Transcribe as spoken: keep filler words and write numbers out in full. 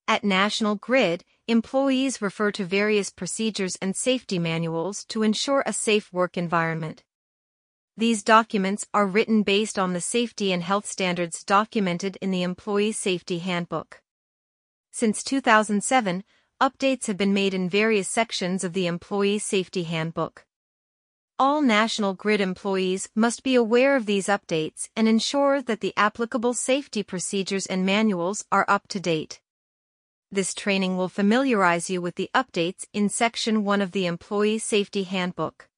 At National Grid, employees refer to various procedures and safety manuals to ensure a safe work environment. These documents are written based on the safety and health standards documented in the Employee Safety Handbook. Since two thousand seven, updates have been made in various sections of the Employee Safety Handbook. All National Grid employees must be aware of these updates and ensure that the applicable safety procedures and manuals are up to date. This training will familiarize you with the updates in Section one of the Employee Safety Handbook.